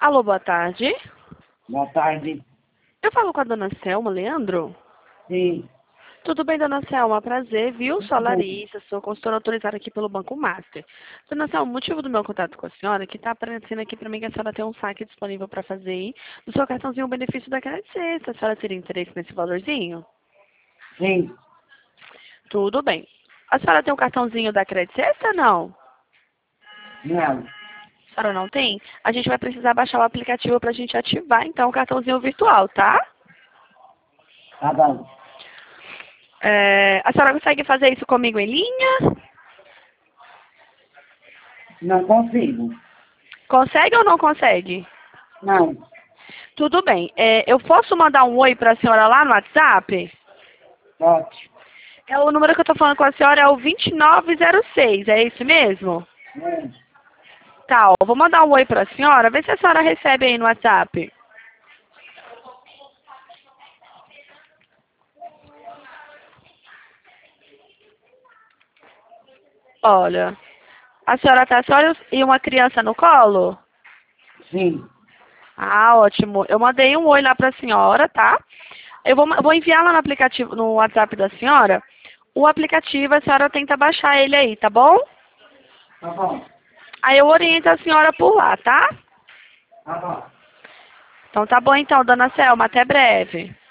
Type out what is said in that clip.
Alô, boa tarde. Boa tarde. Eu falo com a dona Selma, Leandro? Sim. Tudo bem, dona Selma? Prazer, viu? Sou a Tudo bem. Larissa, sou consultora autorizada aqui pelo Banco Master. Dona Selma, o motivo do meu contato com a senhora é que está aparecendo aqui para mim que a senhora tem um saque disponível para fazer aí no seu cartãozinho o benefício da Crédito Sexta. A senhora teria interesse nesse valorzinho? Sim. Tudo bem. A senhora tem um cartãozinho da Crédito Sexta, não? Não. A senhora não tem? A gente vai precisar baixar o aplicativo para a gente ativar, então, o cartãozinho virtual, tá? Tá bom. A senhora consegue fazer isso comigo em linha? Não consigo. Consegue ou não consegue? Não. Tudo bem. Eu posso mandar um oi para a senhora lá no WhatsApp? Pode. O número que eu estou falando com a senhora é o 2906, é isso mesmo? É. Tá, ó, vou mandar um oi para a senhora, vê se a senhora recebe aí no WhatsApp. Olha, a senhora tá só e uma criança no colo? Sim. Ah, ótimo. Eu mandei um oi lá para a senhora, tá? Eu vou enviar lá no aplicativo, no WhatsApp da senhora. O aplicativo, a senhora tenta baixar ele aí, tá bom? Tá bom. Aí eu oriento a senhora por lá, tá? Tá bom. Então tá bom então, dona Selma, até breve.